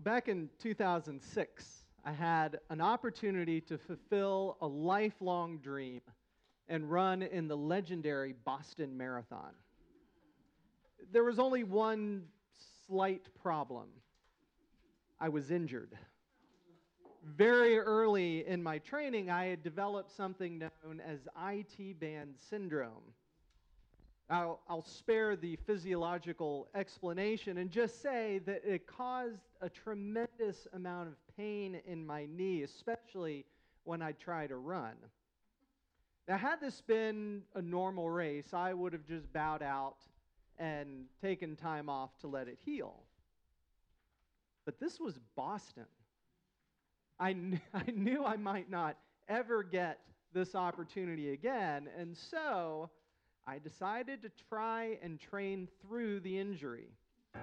Back in 2006, I had an opportunity to fulfill a lifelong dream and run in the legendary Boston Marathon. There was only one slight problem. I was injured. Very early in my training, I had developed something known as IT band syndrome. I'll spare the physiological explanation and just say that it caused a tremendous amount of pain in my knee, especially when I try to run. Now, had this been a normal race, I would have just bowed out and taken time off to let it heal. But this was Boston. I knew I might not ever get this opportunity again, and so I decided to try and train through the injury.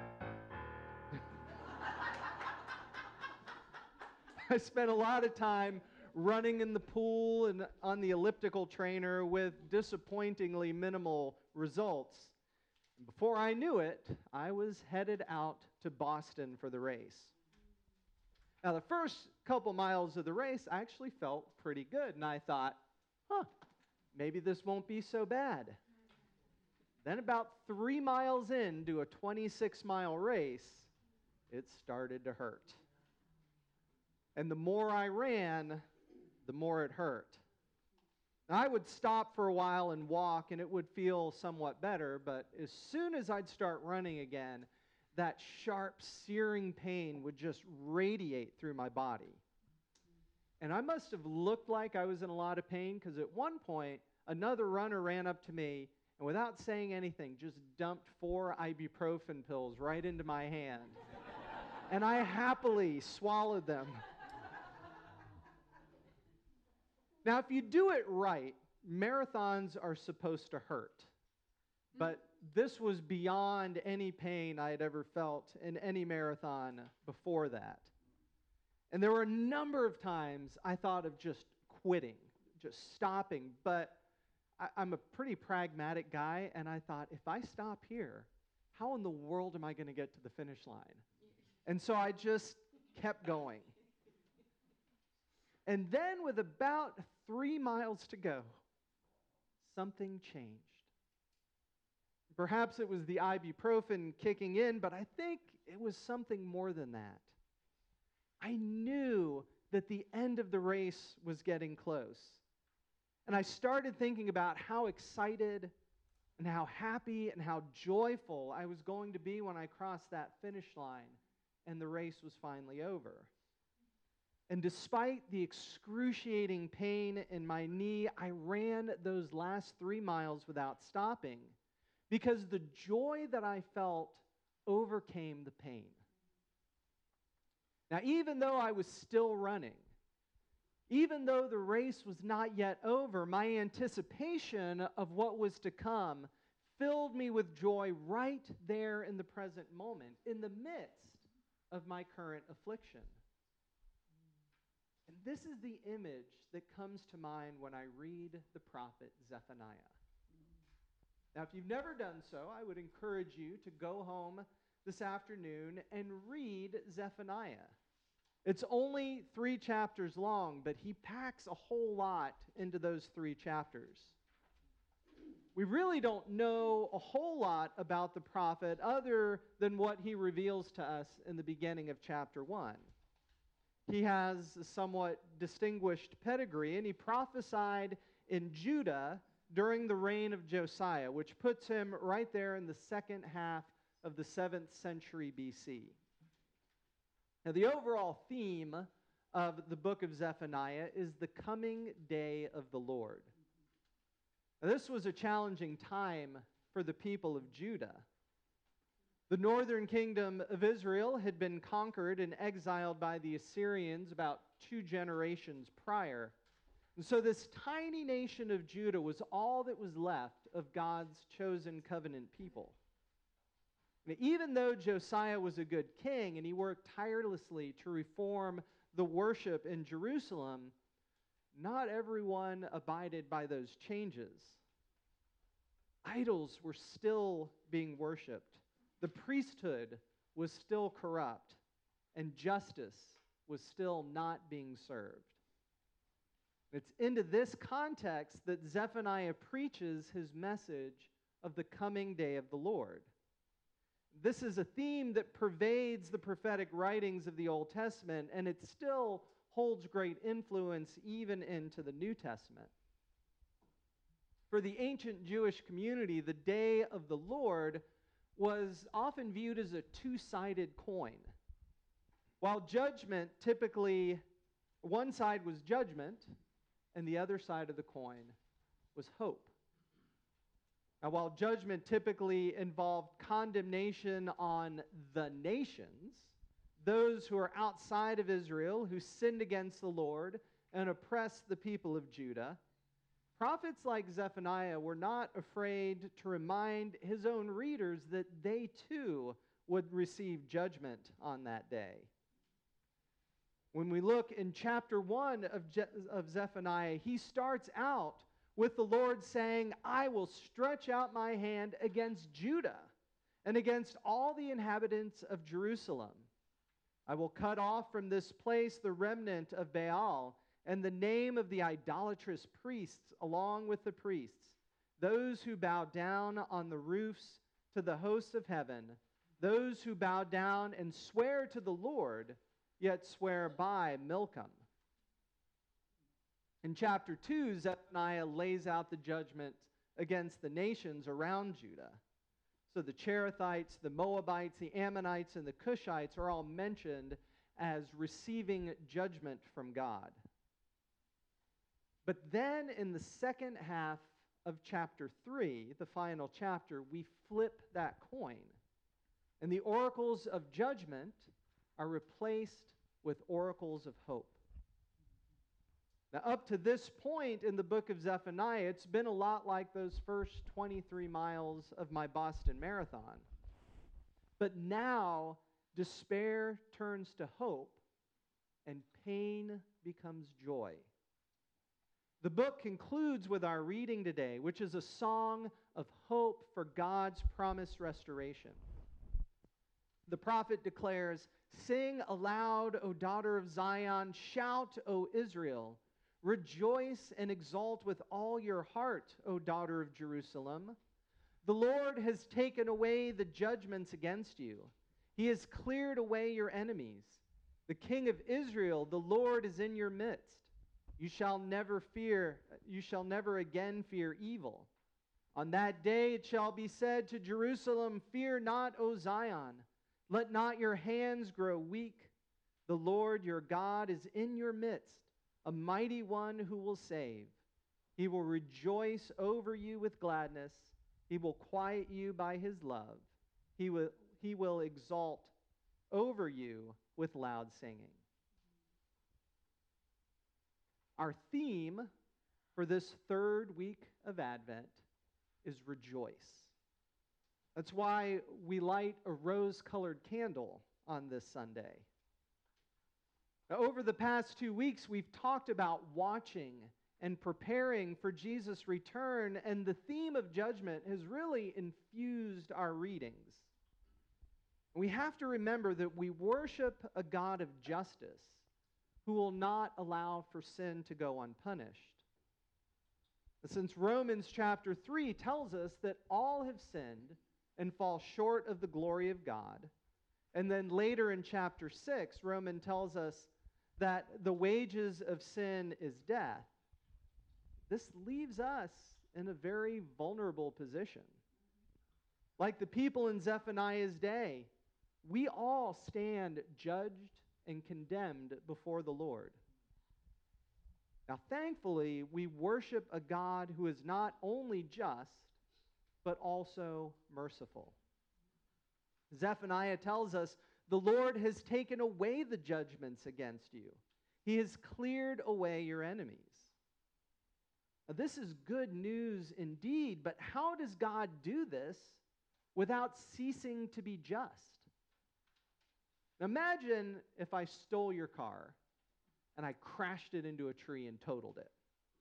I spent a lot of time running in the pool and on the elliptical trainer with disappointingly minimal results. And before I knew it, I was headed out to Boston for the race. Now, the first couple miles of the race, I actually felt pretty good, and I thought, maybe this won't be so bad. Then about 3 miles into a 26-mile race, it started to hurt. And the more I ran, the more it hurt. Now, I would stop for a while and walk, and it would feel somewhat better, but as soon as I'd start running again, that sharp, searing pain would just radiate through my body. And I must have looked like I was in a lot of pain, because at one point, another runner ran up to me and without saying anything, just dumped 4 ibuprofen pills right into my hand. And I happily swallowed them. Now, if you do it right, marathons are supposed to hurt. But this was beyond any pain I had ever felt in any marathon before that. And there were a number of times I thought of just quitting, just stopping, but I'm a pretty pragmatic guy, and I thought, if I stop here, how in the world am I going to get to the finish line? And so I just kept going. And then with about 3 miles to go, something changed. Perhaps it was the ibuprofen kicking in, but I think it was something more than that. I knew that the end of the race was getting close. And I started thinking about how excited and how happy and how joyful I was going to be when I crossed that finish line and the race was finally over. And despite the excruciating pain in my knee, I ran those last 3 miles without stopping because the joy that I felt overcame the pain. Now, even though I was still running, even though the race was not yet over, my anticipation of what was to come filled me with joy right there in the present moment, in the midst of my current affliction. And this is the image that comes to mind when I read the prophet Zephaniah. Now, if you've never done so, I would encourage you to go home this afternoon and read Zephaniah. It's only 3 chapters long, but he packs a whole lot into those 3 chapters. We really don't know a whole lot about the prophet other than what he reveals to us in the beginning of chapter 1. He has a somewhat distinguished pedigree, and he prophesied in Judah during the reign of Josiah, which puts him right there in the second half of the 7th century BC. Now, the overall theme of the book of Zephaniah is the coming day of the Lord. Now, this was a challenging time for the people of Judah. The northern kingdom of Israel had been conquered and exiled by the Assyrians about 2 generations prior. And so this tiny nation of Judah was all that was left of God's chosen covenant people. Even though Josiah was a good king and he worked tirelessly to reform the worship in Jerusalem, not everyone abided by those changes. Idols were still being worshipped. The priesthood was still corrupt. and justice was still not being served. It's into this context that Zephaniah preaches his message of the coming day of the Lord. This is a theme that pervades the prophetic writings of the Old Testament, and it still holds great influence even into the New Testament. For the ancient Jewish community, the day of the Lord was often viewed as a two-sided coin. While judgment typically, one side was judgment, and the other side of the coin was hope. Now, while judgment typically involved condemnation on the nations, those who are outside of Israel, who sinned against the Lord and oppressed the people of Judah, prophets like Zephaniah were not afraid to remind his own readers that they too would receive judgment on that day. When we look in chapter 1 of Zephaniah, he starts out with the Lord saying, I will stretch out my hand against Judah and against all the inhabitants of Jerusalem. I will cut off from this place the remnant of Baal and the name of the idolatrous priests along with the priests, those who bow down on the roofs to the hosts of heaven, those who bow down and swear to the Lord, yet swear by Milcom. In chapter 2, Zephaniah lays out the judgment against the nations around Judah. So the Cherethites, the Moabites, the Ammonites, and the Cushites are all mentioned as receiving judgment from God. But then in the second half of chapter 3, the final chapter, we flip that coin. And the oracles of judgment are replaced with oracles of hope. Now, up to this point in the book of Zephaniah, it's been a lot like those first 23 miles of my Boston Marathon. But now, despair turns to hope, and pain becomes joy. The book concludes with our reading today, which is a song of hope for God's promised restoration. The prophet declares, "Sing aloud, O daughter of Zion, shout, O Israel. Rejoice and exult with all your heart, O daughter of Jerusalem. The Lord has taken away the judgments against you. He has cleared away your enemies. The King of Israel, the Lord, is in your midst. You shall never again fear evil. On that day it shall be said to Jerusalem, Fear not, O Zion. Let not your hands grow weak. The Lord your God is in your midst, a mighty one who will save. He will rejoice over you with gladness. He will quiet you by his love. He will exalt over you with loud singing." Our theme for this third week of Advent is rejoice. That's why we light a rose-colored candle on this Sunday. Now, over the past 2 weeks, we've talked about watching and preparing for Jesus' return, and the theme of judgment has really infused our readings. We have to remember that we worship a God of justice who will not allow for sin to go unpunished. Since Romans chapter 3 tells us that all have sinned and fall short of the glory of God, and then later in chapter 6, Romans tells us that the wages of sin is death, this leaves us in a very vulnerable position. Like the people in Zephaniah's day, we all stand judged and condemned before the Lord. Now, thankfully, we worship a God who is not only just, but also merciful. Zephaniah tells us, the Lord has taken away the judgments against you. He has cleared away your enemies. Now, this is good news indeed, but how does God do this without ceasing to be just? Now, imagine if I stole your car and I crashed it into a tree and totaled it.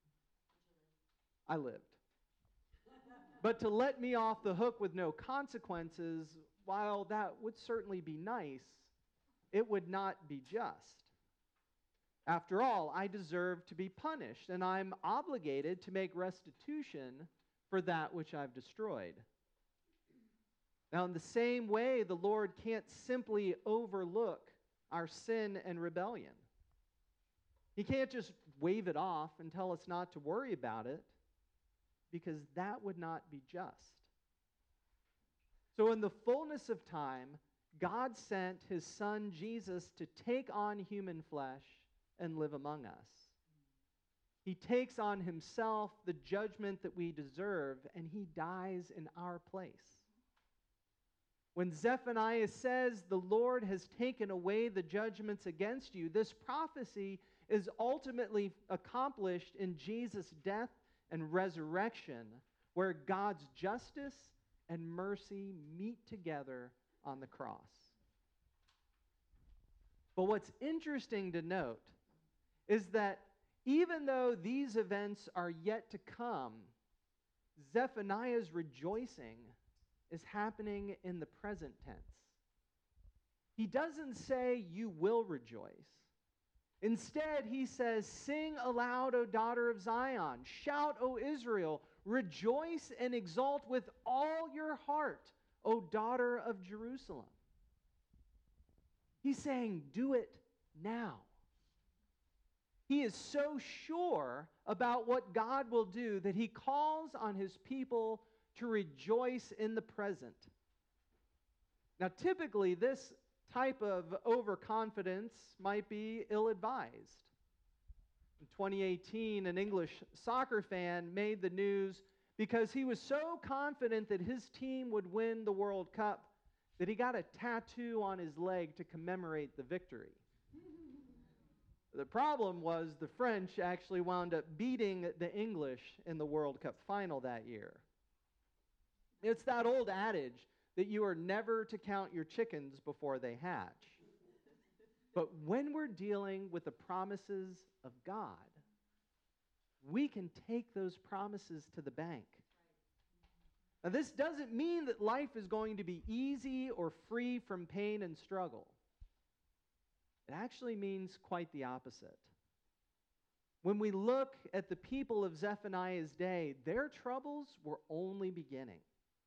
I lived. But to let me off the hook with no consequences, while that would certainly be nice, it would not be just. After all, I deserve to be punished, and I'm obligated to make restitution for that which I've destroyed. Now, in the same way, the Lord can't simply overlook our sin and rebellion. He can't just wave it off and tell us not to worry about it, because that would not be just. So in the fullness of time, God sent his Son Jesus to take on human flesh and live among us. He takes on himself the judgment that we deserve, and he dies in our place. When Zephaniah says, "The Lord has taken away the judgments against you," this prophecy is ultimately accomplished in Jesus' death and resurrection, where God's justice and mercy meet together on the cross. But what's interesting to note is that even though these events are yet to come, Zephaniah's rejoicing is happening in the present tense. He doesn't say, "You will rejoice." Instead, he says, "Sing aloud, O daughter of Zion. Shout, O Israel. Rejoice and exult with all your heart, O daughter of Jerusalem." He's saying, do it now. He is so sure about what God will do that he calls on his people to rejoice in the present. Now, typically, this type of overconfidence might be ill-advised. In 2018, an English soccer fan made the news because he was so confident that his team would win the World Cup that he got a tattoo on his leg to commemorate the victory. The problem was the French actually wound up beating the English in the World Cup final that year. It's that old adage that you are never to count your chickens before they hatch. But when we're dealing with the promises of God, we can take those promises to the bank. Now, this doesn't mean that life is going to be easy or free from pain and struggle. It actually means quite the opposite. When we look at the people of Zephaniah's day, their troubles were only beginning.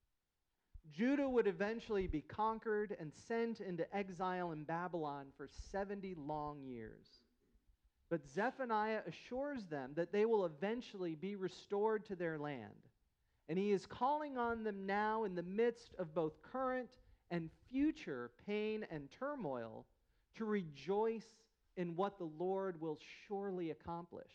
Judah would eventually be conquered and sent into exile in Babylon for 70 long years. But Zephaniah assures them that they will eventually be restored to their land. And he is calling on them now in the midst of both current and future pain and turmoil to rejoice in what the Lord will surely accomplish.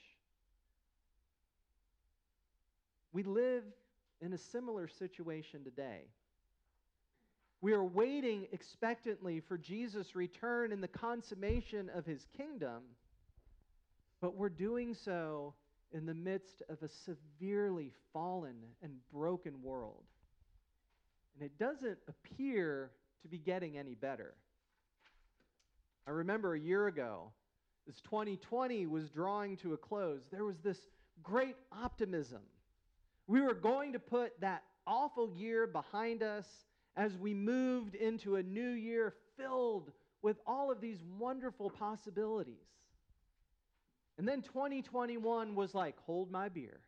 We live in a similar situation today. We are waiting expectantly for Jesus' return and the consummation of his kingdom, but we're doing so in the midst of a severely fallen and broken world. And it doesn't appear to be getting any better. I remember a year ago, as 2020 was drawing to a close, there was this great optimism. We were going to put that awful year behind us as we moved into a new year filled with all of these wonderful possibilities. And then 2021 was like, hold my beer.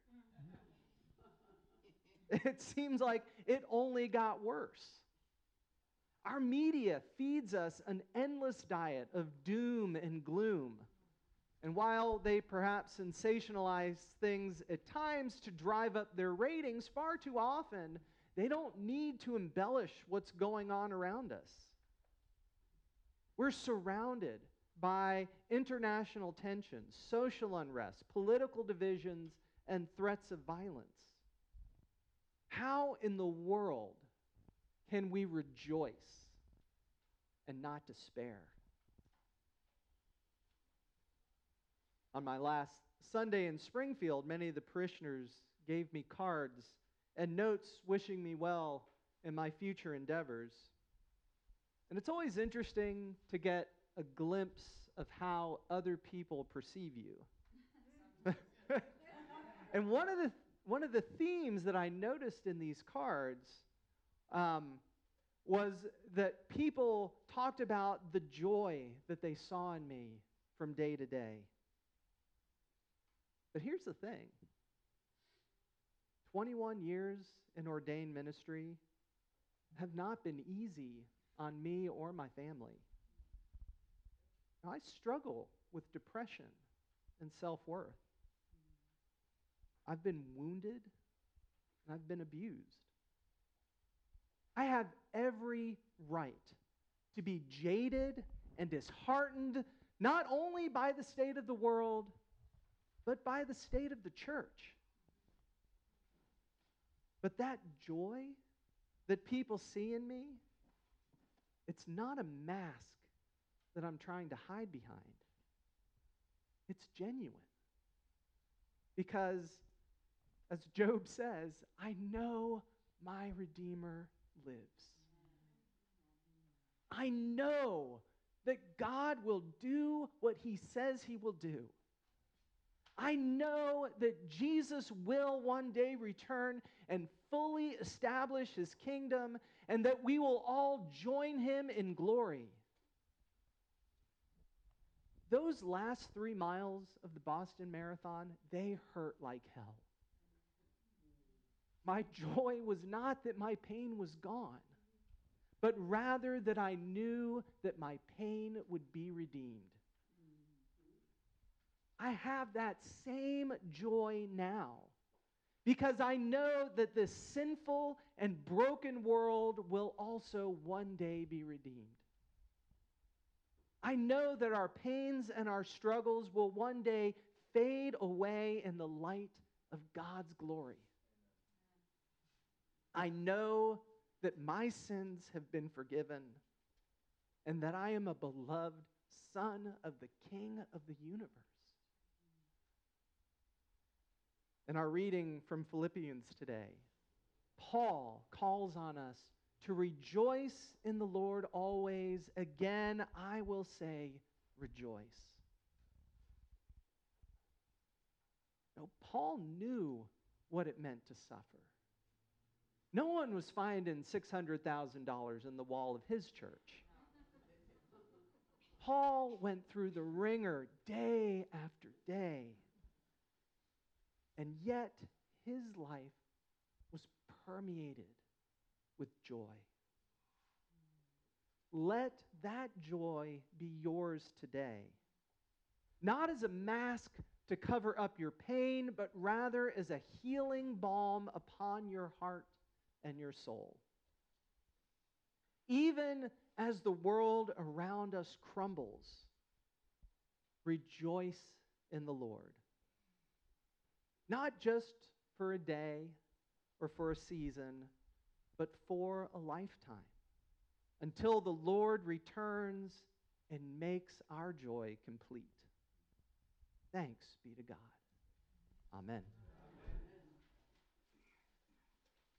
It seems like it only got worse. Our media feeds us an endless diet of doom and gloom. And while they perhaps sensationalize things at times to drive up their ratings, far too often they don't need to embellish what's going on around us. We're surrounded by international tensions, social unrest, political divisions, and threats of violence. How in the world can we rejoice and not despair? On my last Sunday in Springfield, many of the parishioners gave me cards and notes wishing me well in my future endeavors. And it's always interesting to get a glimpse of how other people perceive you. And one of the themes that I noticed in these cards was that people talked about the joy that they saw in me from day to day. But here's the thing. 21 years in ordained ministry have not been easy on me or my family. I struggle with depression and self-worth. I've been wounded and I've been abused. I have every right to be jaded and disheartened, not only by the state of the world, but by the state of the church. But that joy that people see in me, it's not a mask that I'm trying to hide behind. It's genuine. Because, as Job says, I know my Redeemer lives. I know that God will do what he says he will do. I know that Jesus will one day return and fully establish his kingdom, and that we will all join him in glory. Those last 3 miles of the Boston Marathon, they hurt like hell. My joy was not that my pain was gone, but rather that I knew that my pain would be redeemed. I have that same joy now because I know that this sinful and broken world will also one day be redeemed. I know that our pains and our struggles will one day fade away in the light of God's glory. I know that my sins have been forgiven and that I am a beloved son of the King of the universe. In our reading from Philippians today, Paul calls on us to rejoice in the Lord always. Again, I will say, rejoice. Now, Paul knew what it meant to suffer. No one was finding $600,000 in the wall of his church. Paul went through the ringer day after day, and yet his life was permeated with joy. Let that joy be yours today, not as a mask to cover up your pain, but rather as a healing balm upon your heart and your soul. Even as the world around us crumbles, rejoice in the Lord. Not just for a day or for a season, but for a lifetime, until the Lord returns and makes our joy complete. Thanks be to God. Amen.